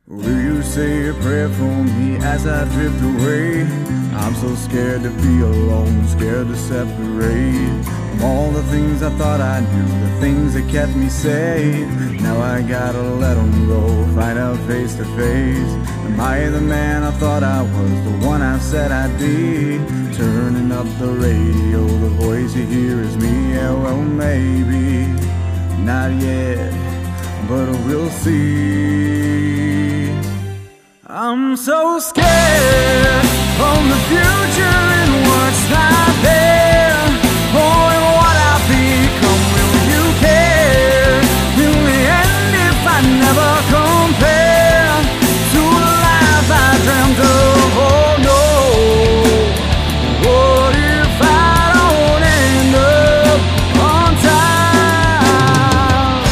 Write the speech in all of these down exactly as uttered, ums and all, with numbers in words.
Will you say a prayer for me as I drift away? I'm so scared to be alone, scared to separate from all the things I thought I knew, the things that kept me safe. Now I gotta let them go, find out face to face. Am I the man I thought I was, the one I said I'd be? Turning up the radio, the voice you hear is me. Yeah, well maybe, not yet, but we'll see. I'm so scared from the future and what's not there. Oh, and what I'll become, will you care? In the end, if I never compare to the life I dreamt of, oh no. What if I don't end up on time?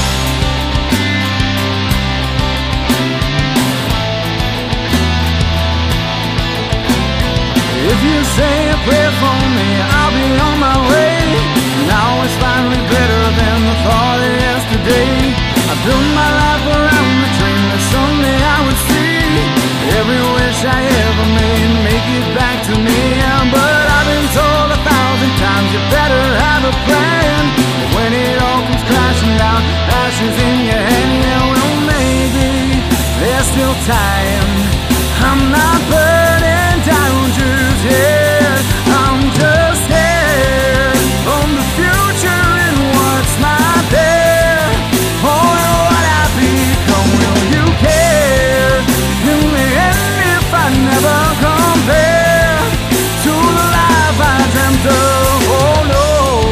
If you say a prayer for me, I'll be on my way. Now it's finally better than the thought of yesterday. I built my life around the dream that someday I would see every wish I ever made make it back to me. But I've been told a thousand times you better have a plan. When it all comes crashing down, ashes in your hand, yeah, well maybe there's still time. I'm not burning down just yet. I'm just scared from the future and what's not there. Oh, and what I become, will you care? In the end, if I never compare to the life I dreamt of, oh no.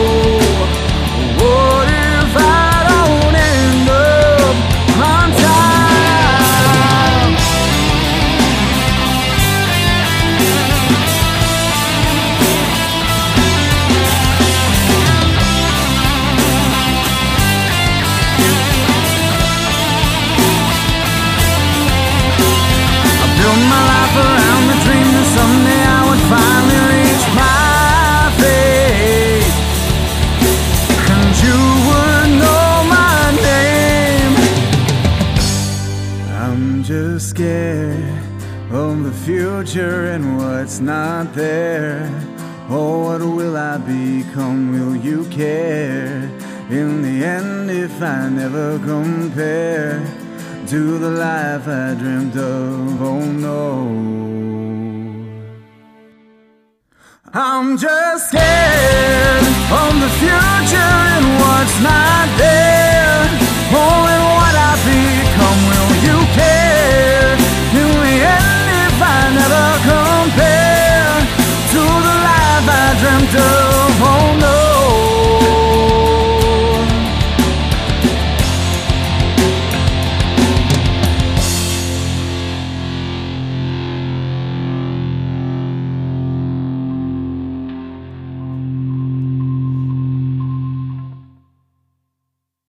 What if I don't end up on time? Build my life around the dream that someday I would finally reach my fate, and you would know my name. I'm just scared of the future and what's not there. Oh, what will I become? Will you care? In the end, if I never compare to the life I dreamt of, oh no. I'm just scared of the future and what's not there. Oh, and what I become, will you care? In the end, if I never compare to the life I dreamt of.